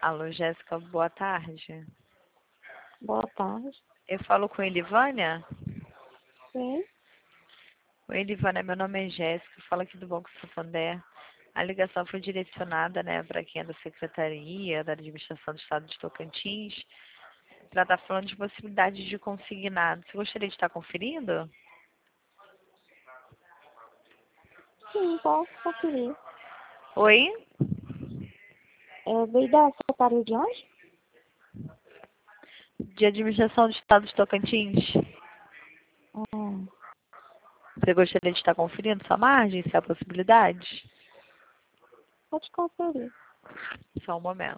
Alô, Jéssica, boa tarde. Boa tarde. Eu falo com Elivânia? Sim. Oi, Elivânia, meu nome é Jéssica, falo aqui do Banco Santander. A ligação foi direcionada, né, para quem é da Secretaria da Administração do Estado de Tocantins, para estar falando de possibilidades de consignado. Você gostaria de estar conferindo? Sim, posso conferir. Oi? Veio da secretaria de onde? De Administração do Estado de Tocantins. Hum, Você gostaria de estar conferindo sua margem, se há possibilidade? pode conferir. Só um momento.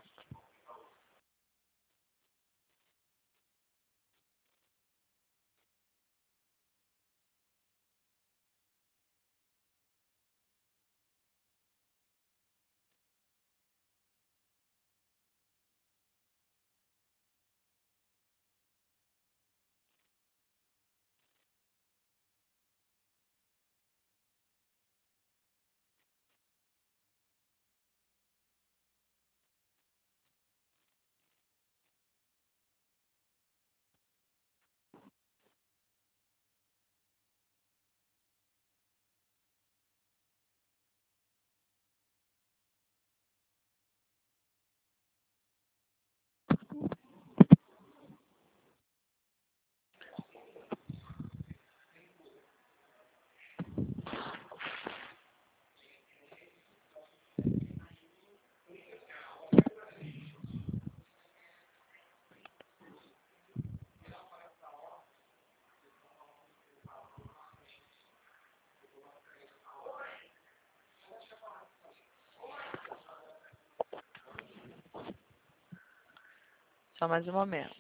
Só mais um momento.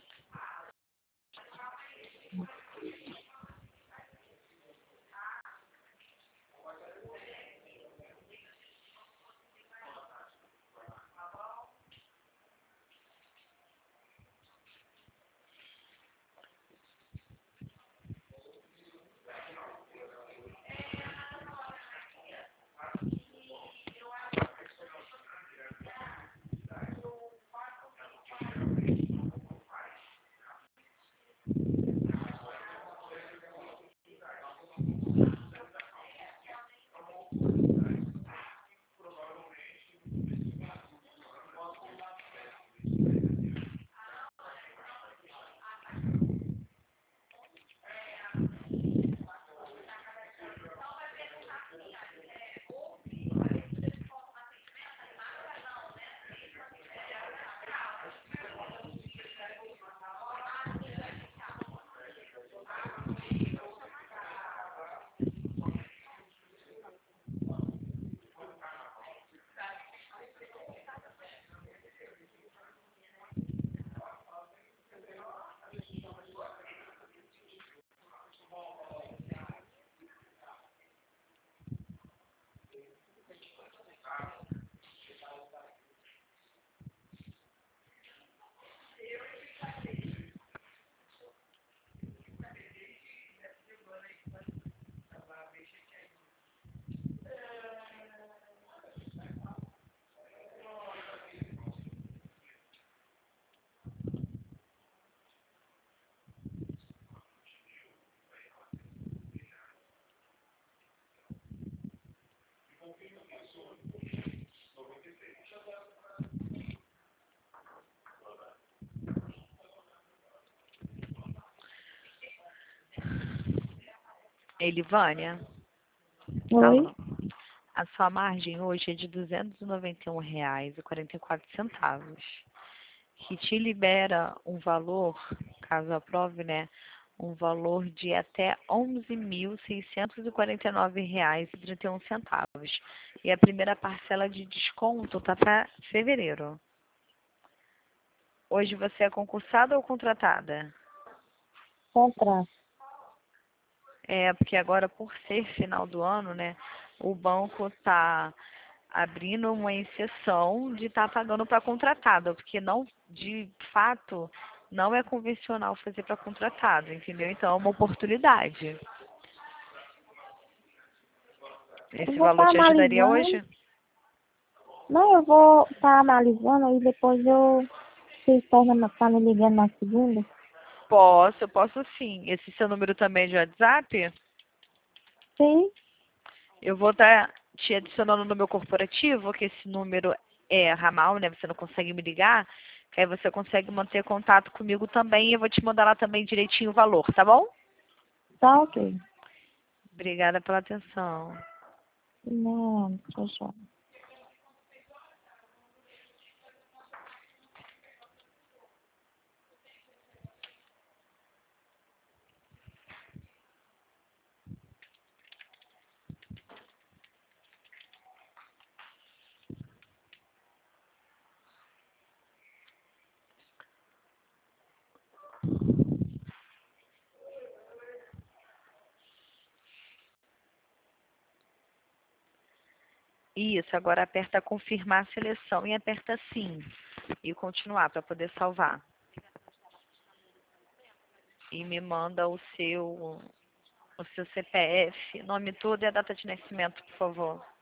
Elivânia? Oi? Alô. A sua margem hoje é de R$ 291,44, que te libera um valor, caso aprove, né, um valor de até R$ 11.649,31. E a primeira parcela de desconto está para fevereiro. Hoje você é concursada ou contratada? Contrato. É, porque agora, por ser final do ano, né, o banco está abrindo uma exceção de estar pagando para contratado, porque não, de fato, não é convencional fazer para contratado, entendeu? Então, é uma oportunidade. Eu Esse vou valor estar te ajudaria analisando. hoje? Não, eu vou estar analisando e depois vocês tornam tá me ligando na segunda? Posso, posso sim. Esse seu número também é de WhatsApp? Sim, Eu vou estar te adicionando no meu corporativo, que esse número é ramal, né? Você não consegue me ligar, que aí você consegue manter contato comigo também e eu vou te mandar lá também direitinho o valor, tá bom? tá ok. Obrigada pela atenção. Não, tchau, tchau. Isso, agora aperta confirmar a seleção e aperta sim. E continuar para poder salvar. E me manda o seu CPF, nome todo e a data de nascimento, por favor.